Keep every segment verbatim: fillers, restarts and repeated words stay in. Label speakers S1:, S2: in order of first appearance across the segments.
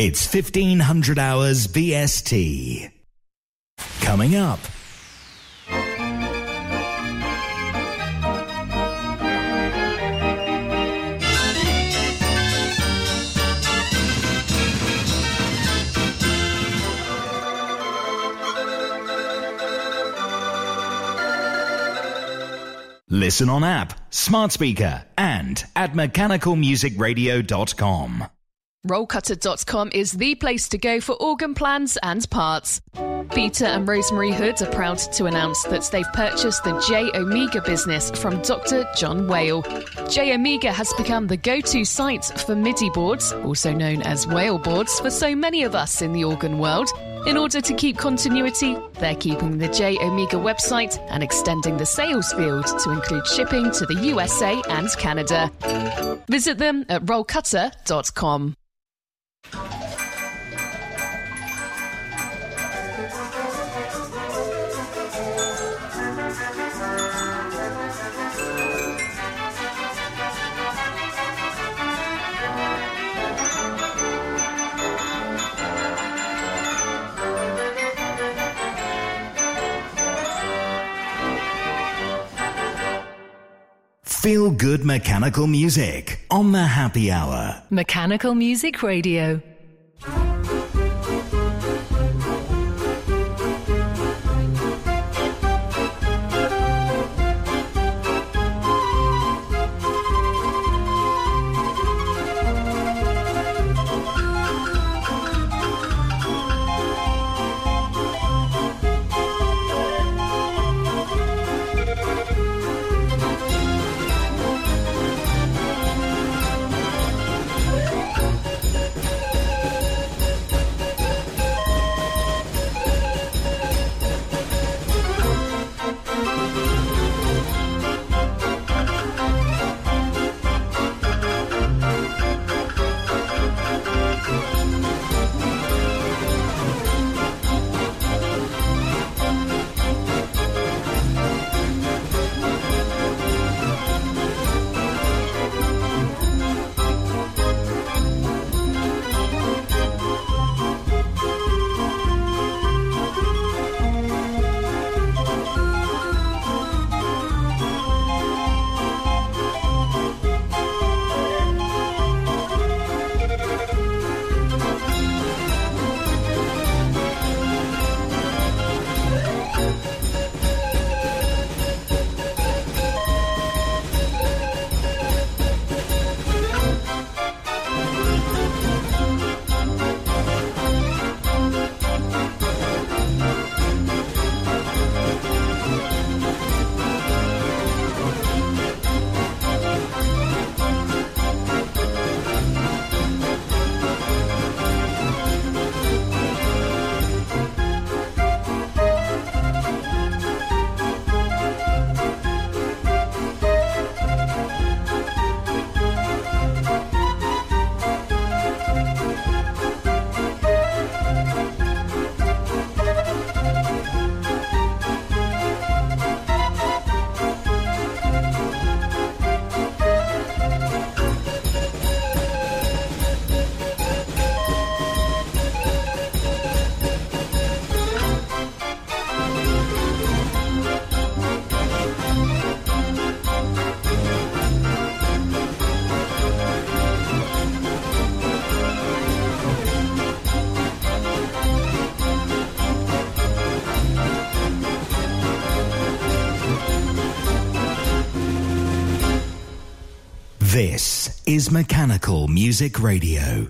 S1: It's fifteen hundred hours B S T. Coming up. Listen on app, smart speaker, and at mechanical music radio dot com.
S2: roll cutter dot com is the place to go for organ plans and parts. Peter and Rosemary Hood are proud to announce that they've purchased the J Omega business from Doctor John Whale. J Omega has become the go-to site for MIDI boards, also known as Whale boards, for so many of us in the organ world. In order to keep continuity, they're keeping the J Omega website and extending the sales field to include shipping to the U S A and Canada. Visit them at roll cutter dot com.
S1: Feel good mechanical music on the Happy Hour.
S3: Mechanical Music Radio.
S1: This is Mechanical Music Radio.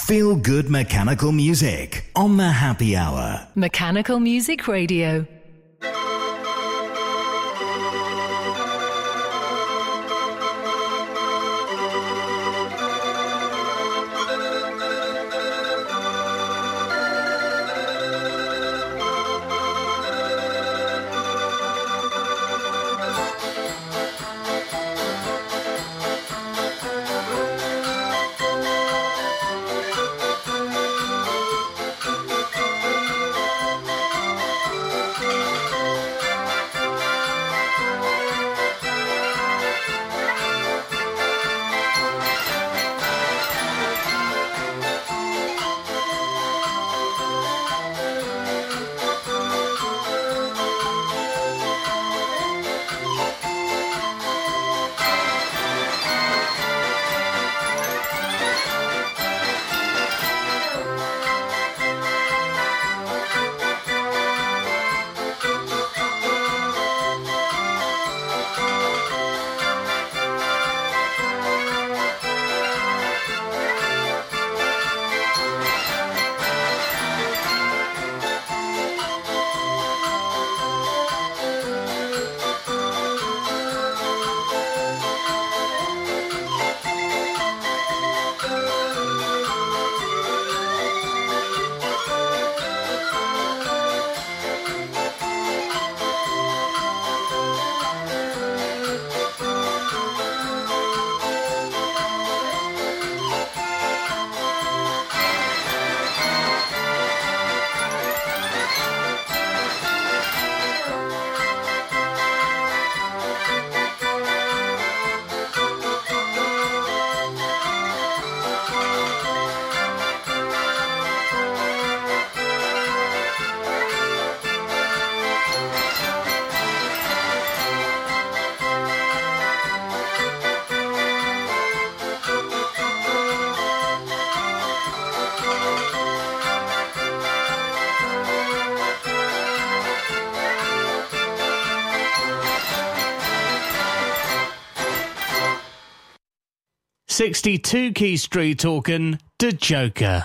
S1: Feel good mechanical music on the Happy Hour.
S3: Mechanical Music Radio.
S4: sixty-two Key Street talking to Joker.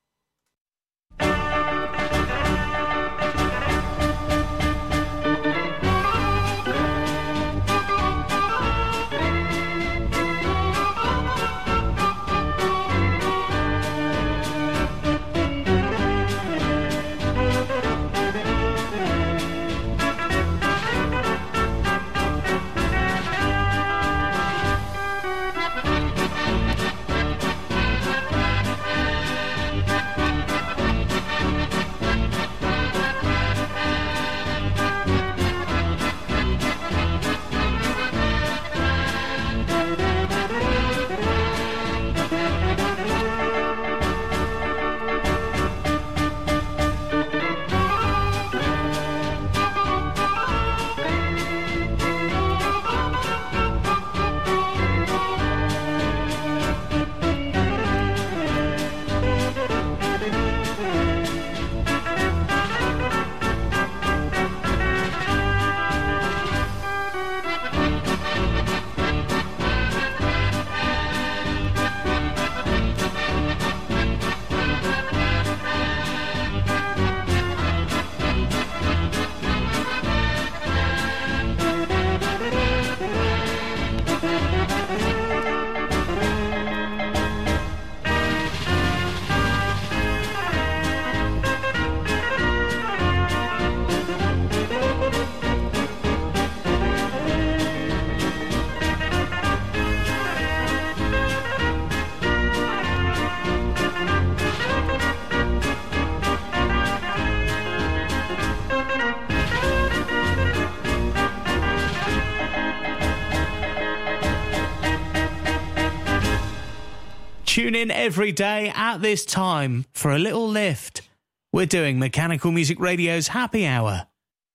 S4: Tune in every day at this time for a little lift. We're doing Mechanical Music Radio's Happy Hour.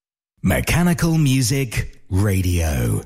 S1: Mechanical Music Radio.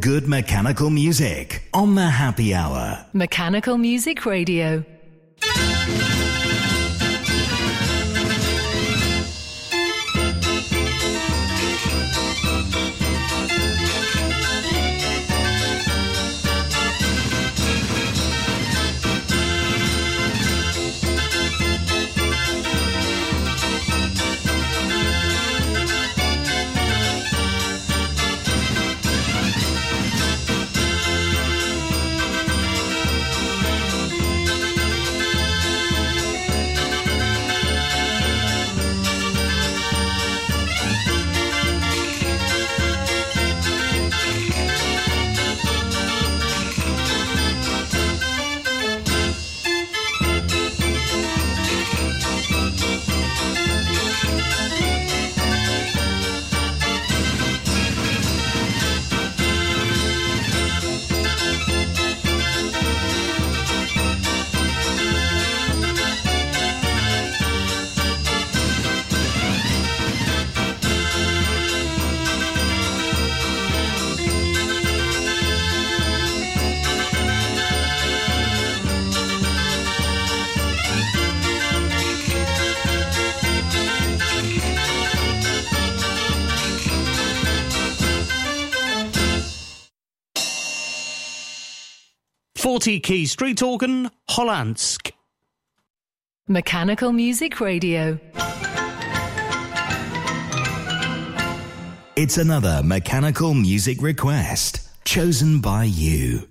S1: good mechanical music on the Happy Hour.
S3: Mechanical Music Radio.
S4: forty key street organ, Hollandsk.
S3: Mechanical Music Radio.
S1: It's another mechanical music request chosen by you.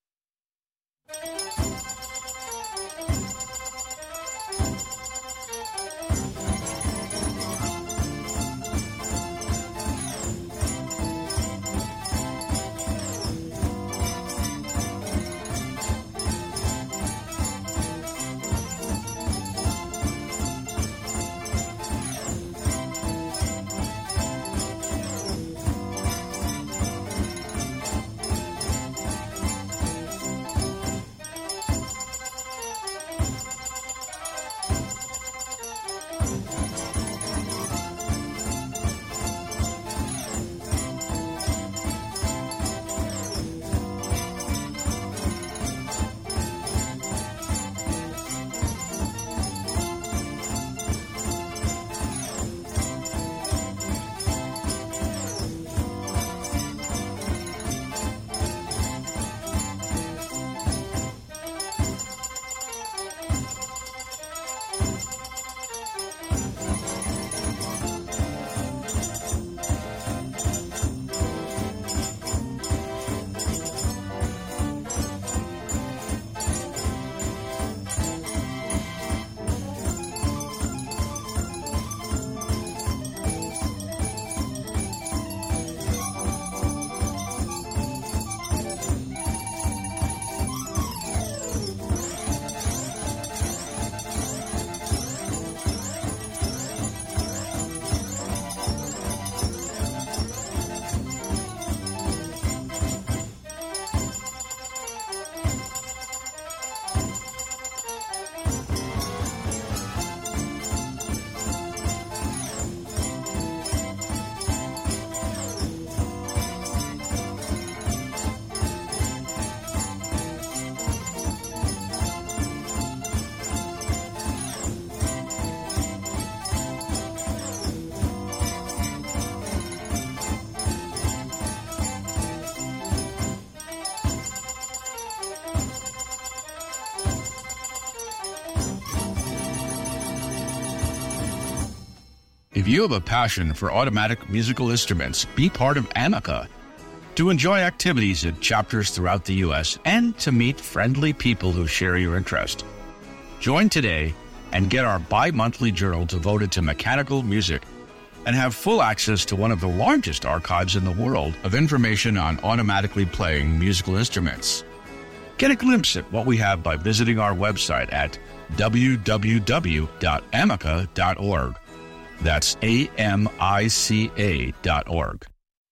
S5: If you have a passion for automatic musical instruments, be part of Amica. To enjoy activities at chapters throughout the U S and to meet friendly people who share your interest. Join today and get our bi-monthly journal devoted to mechanical music and have full access to one of the largest archives in the world of information on automatically playing musical instruments. Get a glimpse at what we have by visiting our website at w w w dot amica dot org. That's A M I C A dot org.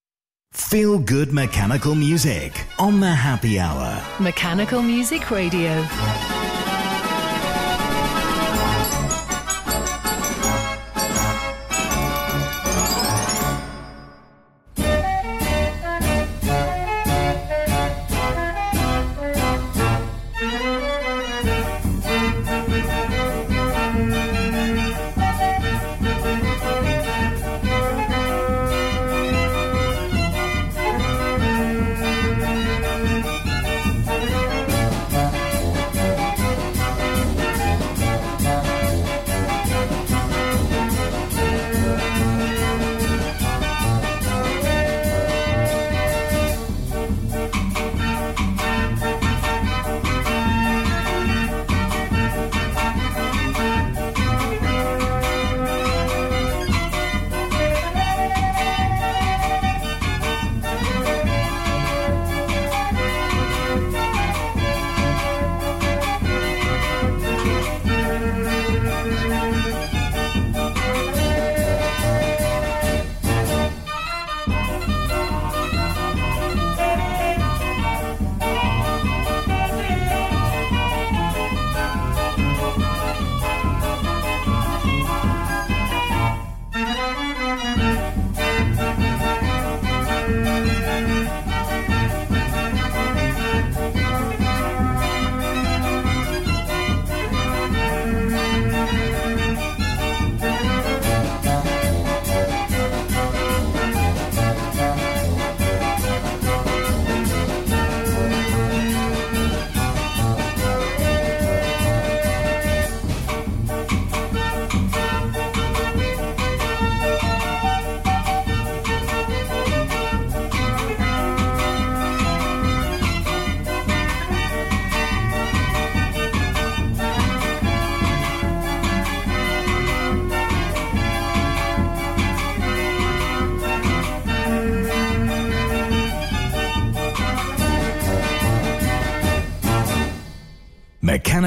S1: Feel good mechanical music on the Happy Hour.
S3: Mechanical Music Radio.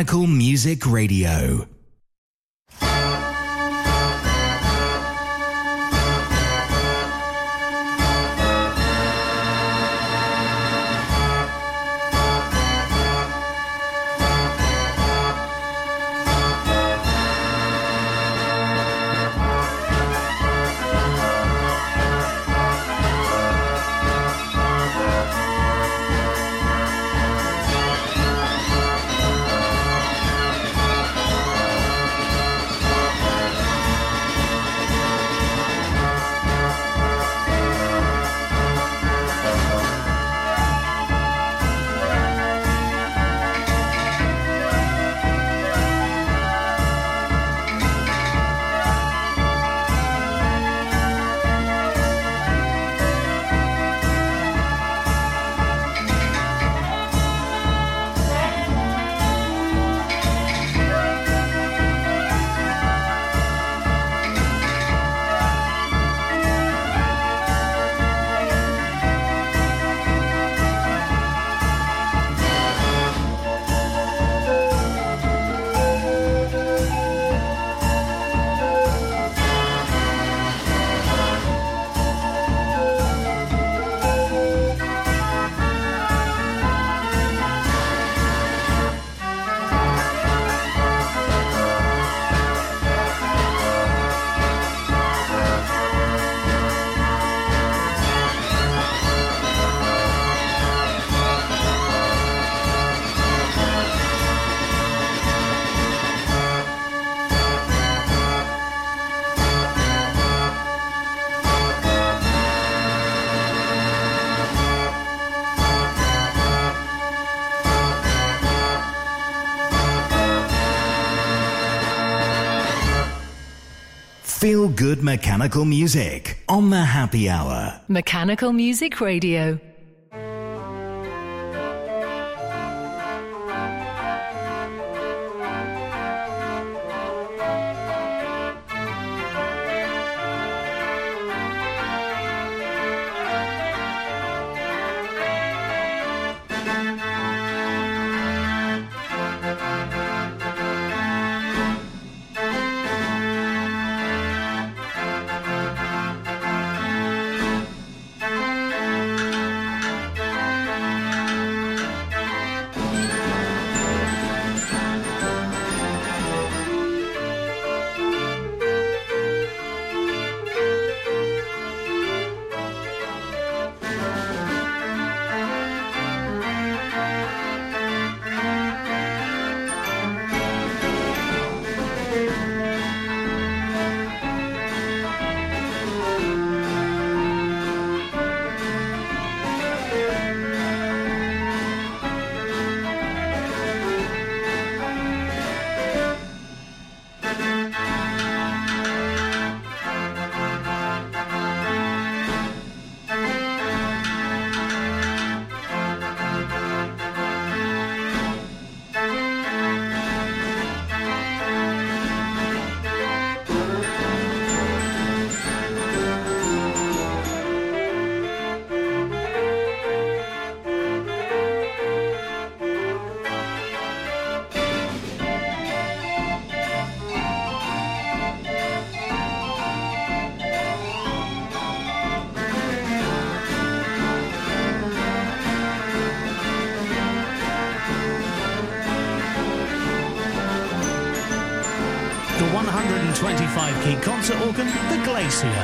S1: Mechanical Music Radio. Feel good mechanical music on the Happy Hour.
S3: Mechanical Music Radio.
S4: one hundred twenty-five key concert organ, the Glacier.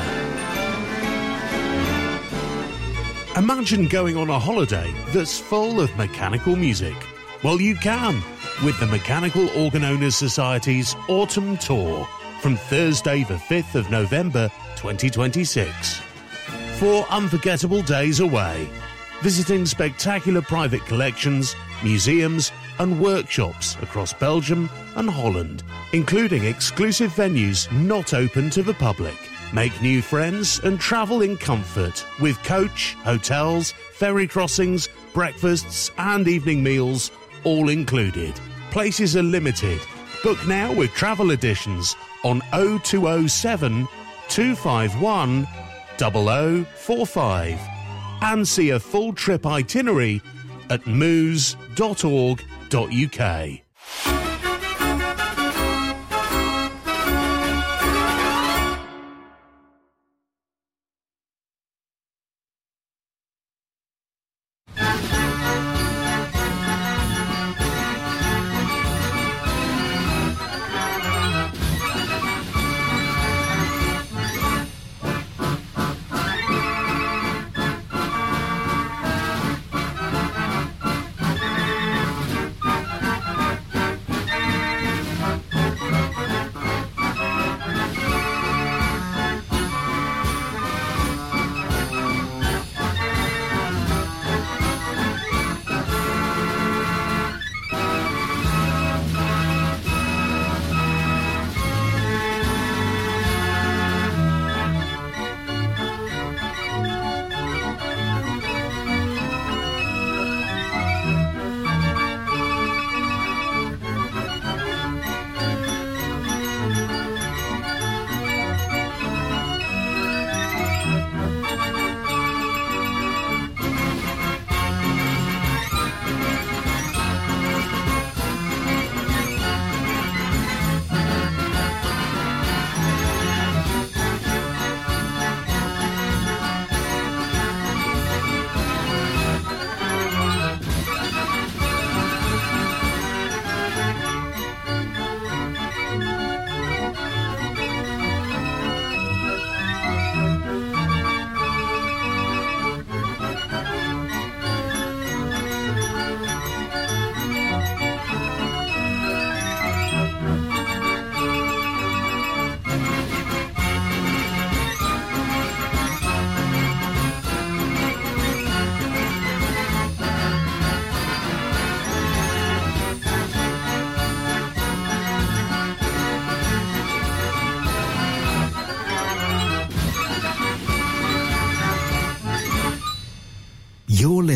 S6: Imagine going on a holiday that's full of mechanical music. Well, you can with the Mechanical Organ Owners Society's Autumn Tour from Thursday the fifth of November twenty twenty-six. Four unforgettable days away, visiting spectacular private collections, museums and workshops across Belgium and Holland, including exclusive venues not open to the public. Make new friends and travel in comfort with coach, hotels, ferry crossings, breakfasts and evening meals all included. Places are limited. Book now with travel editions on oh two oh seven, two five one, oh oh four five and see a full trip itinerary at moose dot org dot U K.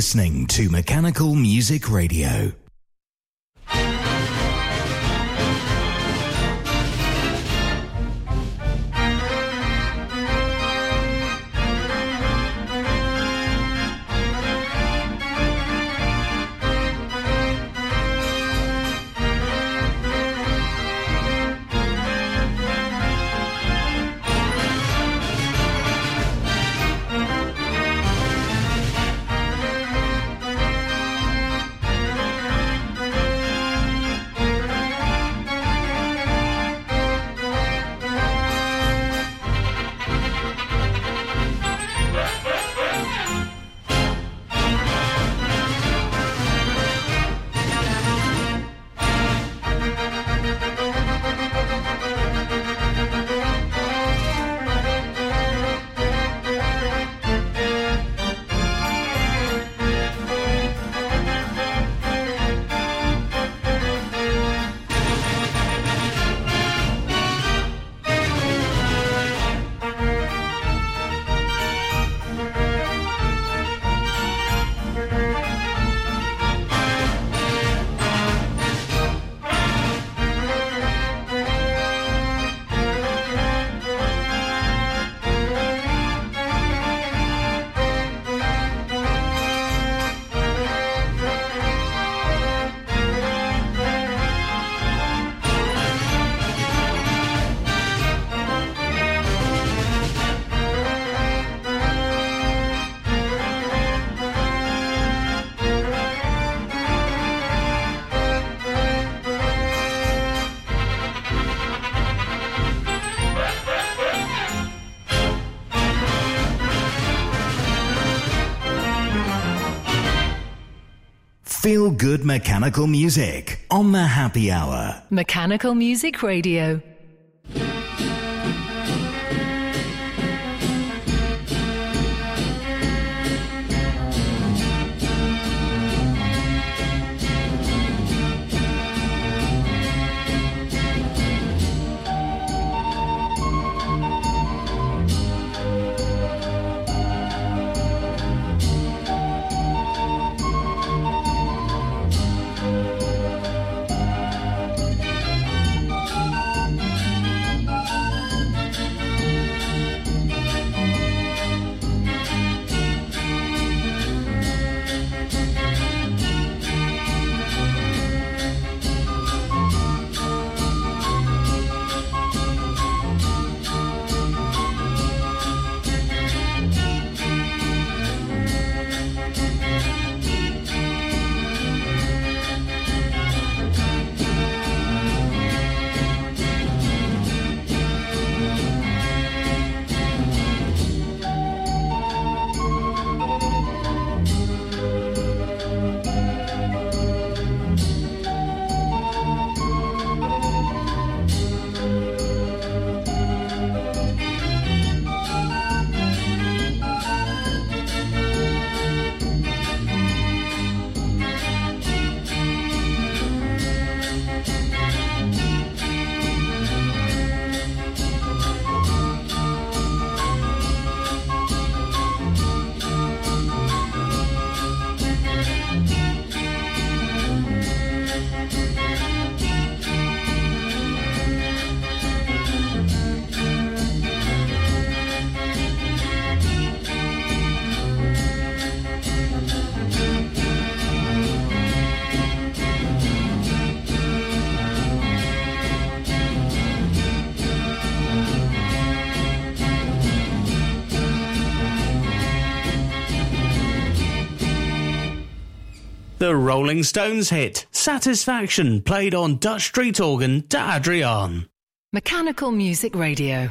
S1: listening to Mechanical Music Radio. Feel good mechanical music on the Happy Hour.
S3: Mechanical Music Radio.
S4: The Rolling Stones hit Satisfaction, played on Dutch Street Organ to Adrian.
S3: Mechanical Music Radio.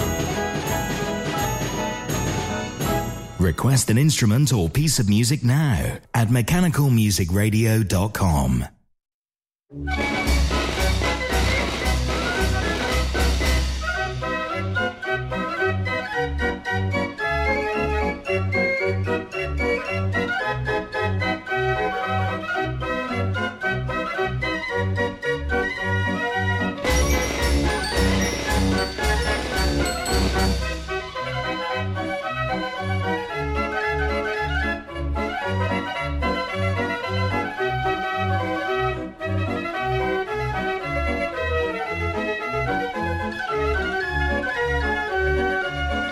S1: Request an instrument or piece of music now at mechanical music radio dot com.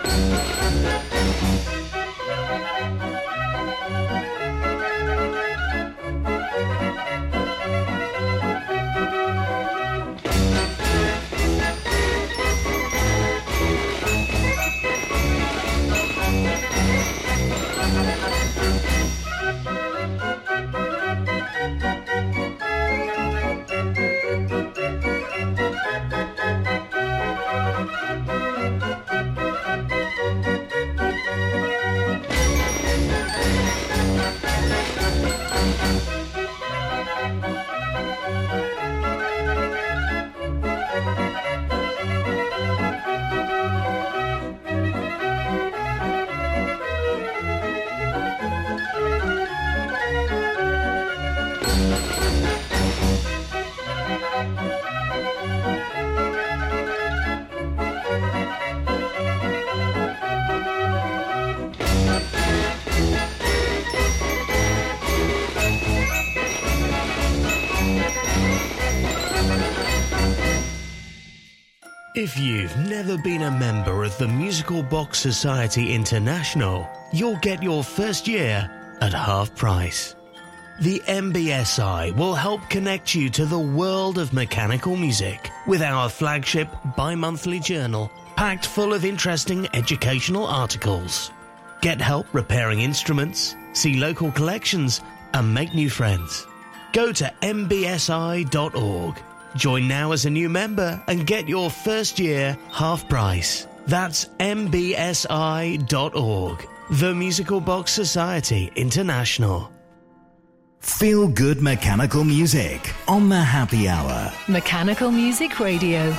S7: If you've never been a member of the Musical Box Society International, you'll get your first year at half price. The M B S I will help connect you to the world of mechanical music with our flagship bi-monthly journal packed full of interesting educational articles. Get help repairing instruments, see local collections, and make new friends. Go to m b s i dot org. Join now as a new member and get your first year half price. That's m b s i dot org. The Musical Box Society International.
S1: Feel good mechanical music on the Happy Hour.
S3: Mechanical Music Radio.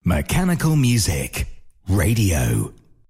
S1: Mechanical Music Radio.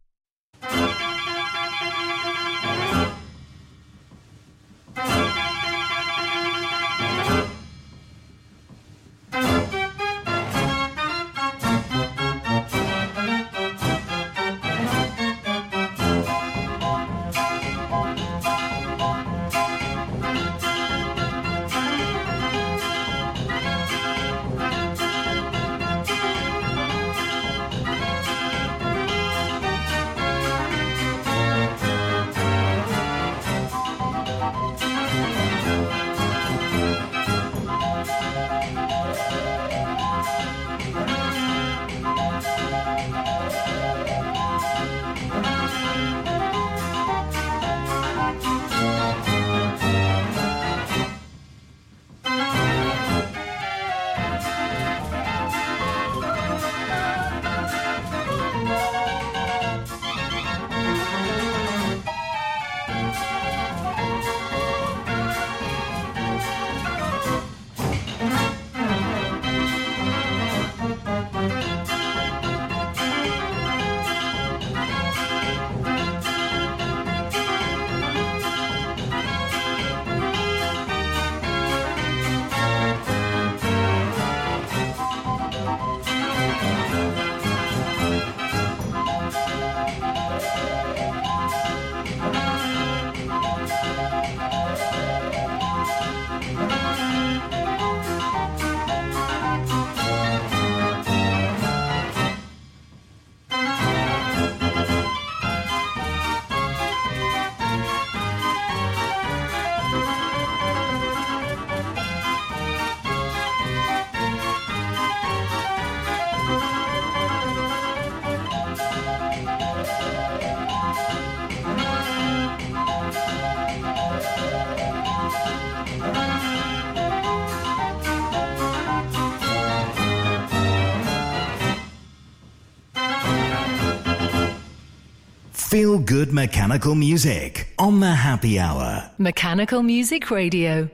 S1: Feel good mechanical music on the Happy Hour.
S3: Mechanical Music Radio.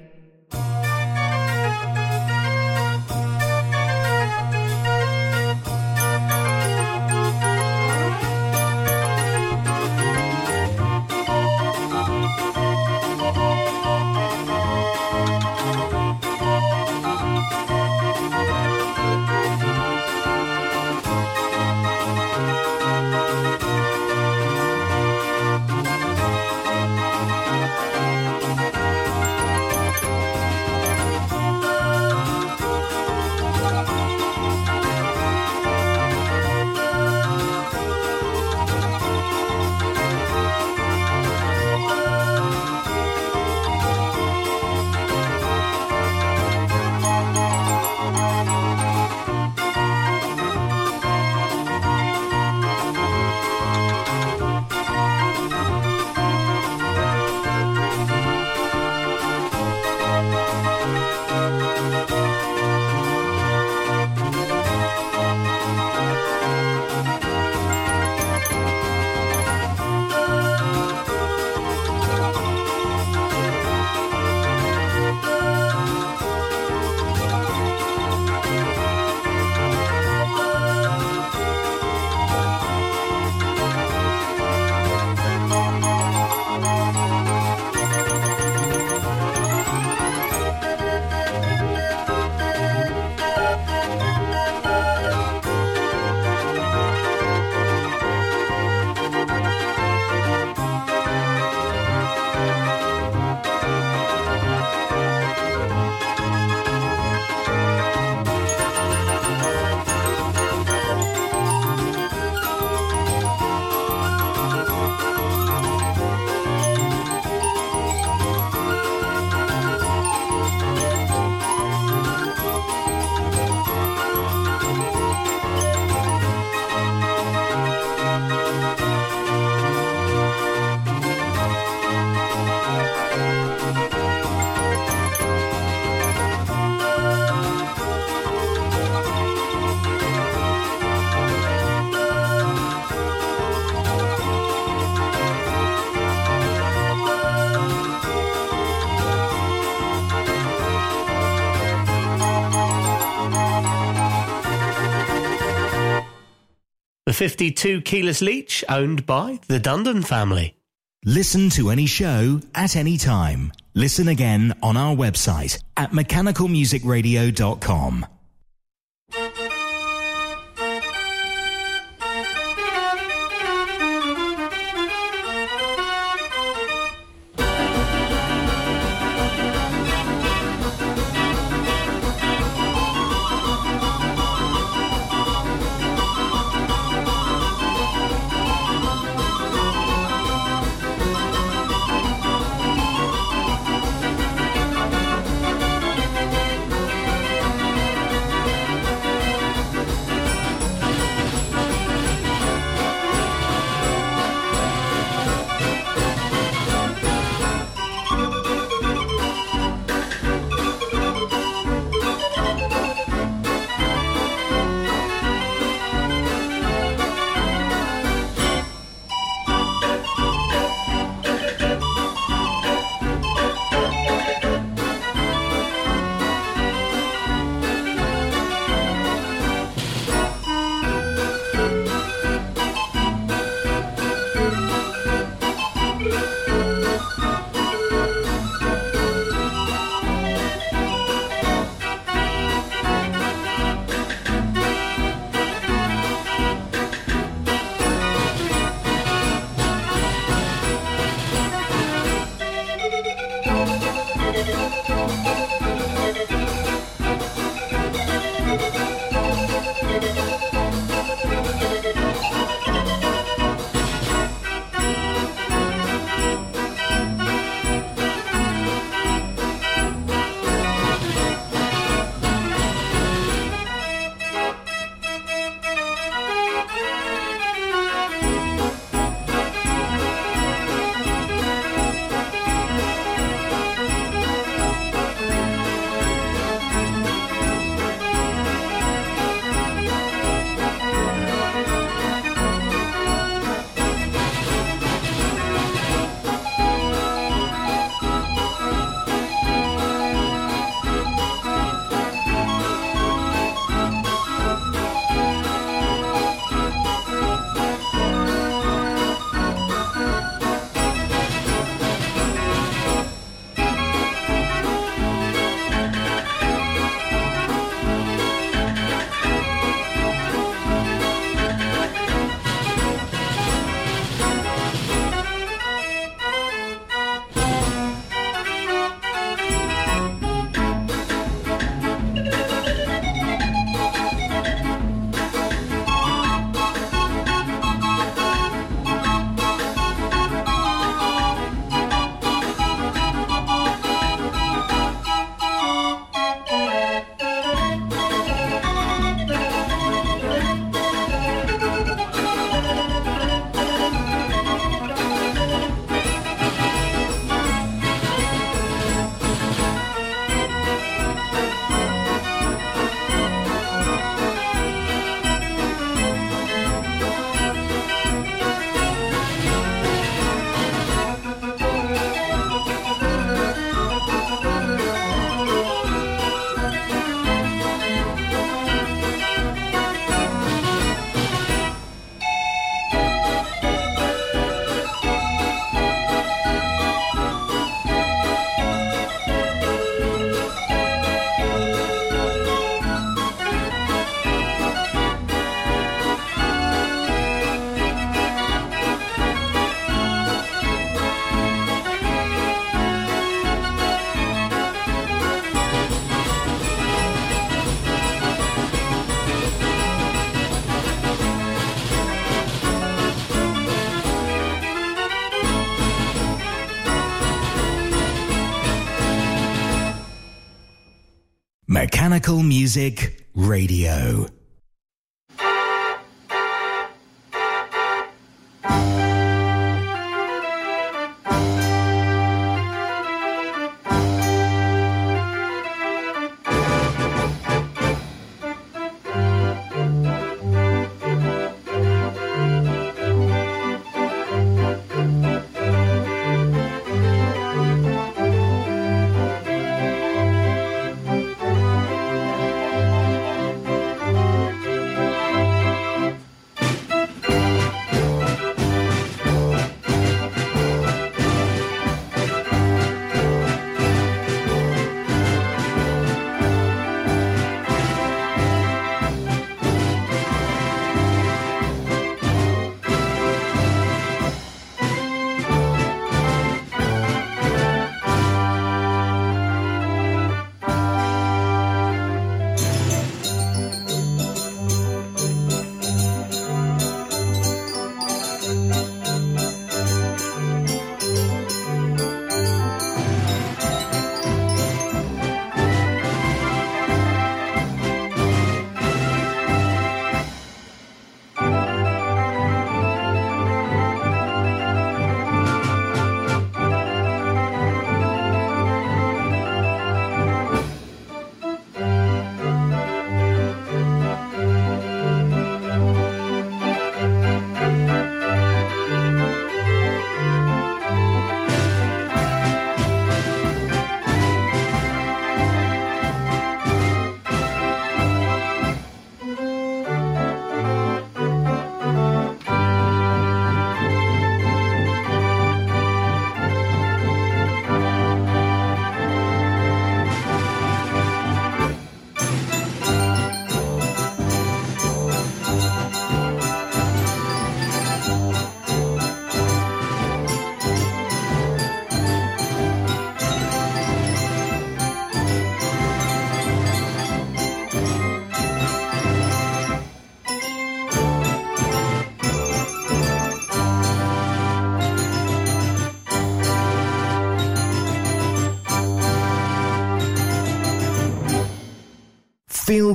S7: fifty-two keyless Leach, owned by the Dundon family.
S1: Listen to any show at any time. Listen again on our website at mechanical music radio dot com. Mechanical Music Radio.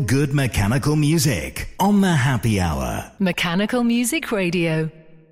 S1: good mechanical music on the Happy Hour.
S3: Mechanical Music Radio.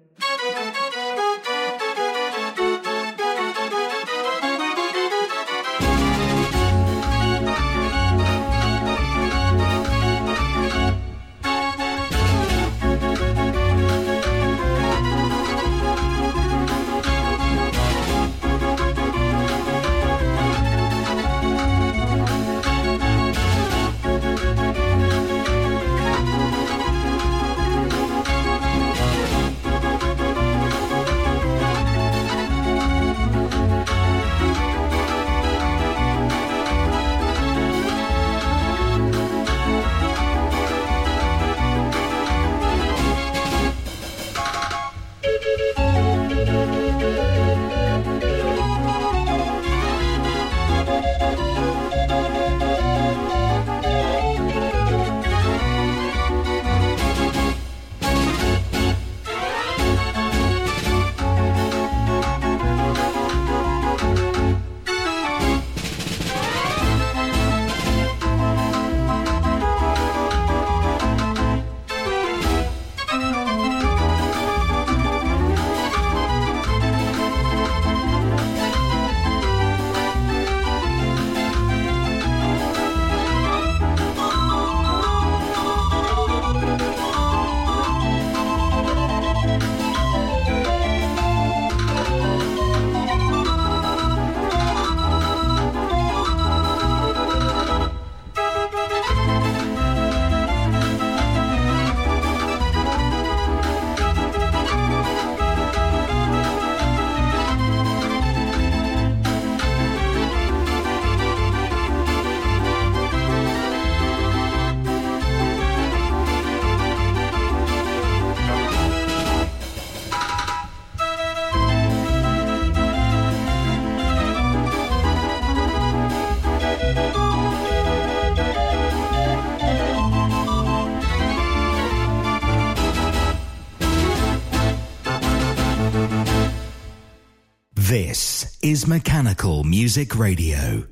S1: This is Mechanical Music Radio.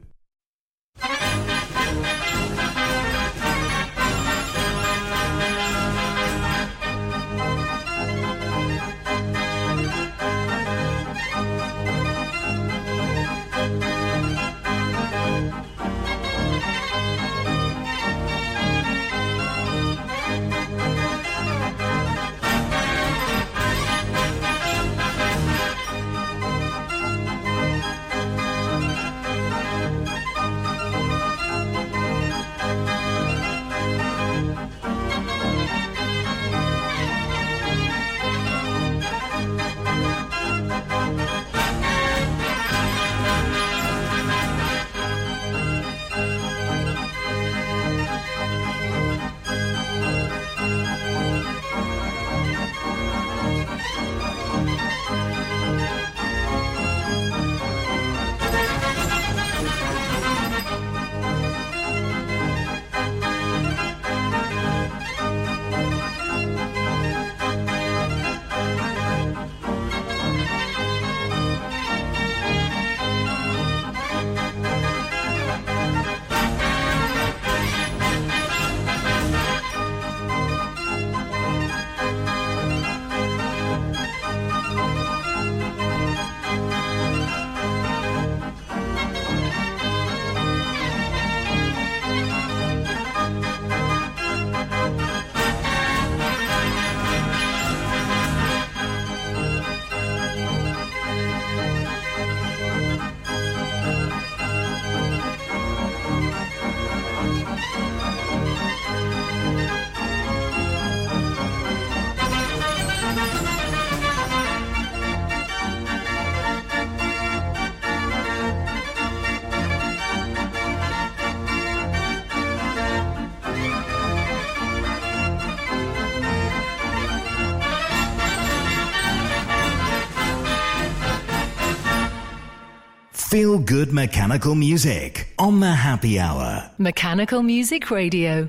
S1: Feel good mechanical music on the Happy Hour.
S3: Mechanical Music Radio.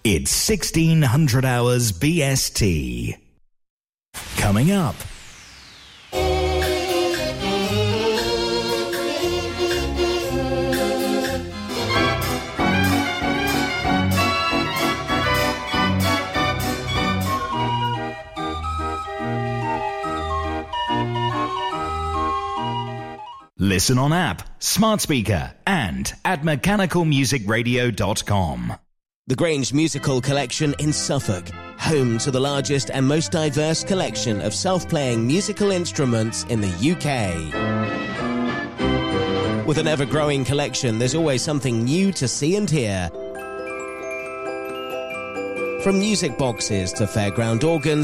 S1: It's sixteen hundred hours B S T. Coming up. Listen on app, smart speaker, and at mechanical music radio dot com.
S8: The Grange Musical Collection in Suffolk, home to the largest and most diverse collection of self-playing musical instruments in the U K. With an ever-growing collection, there's always something new to see and hear. From music boxes to fairground organs,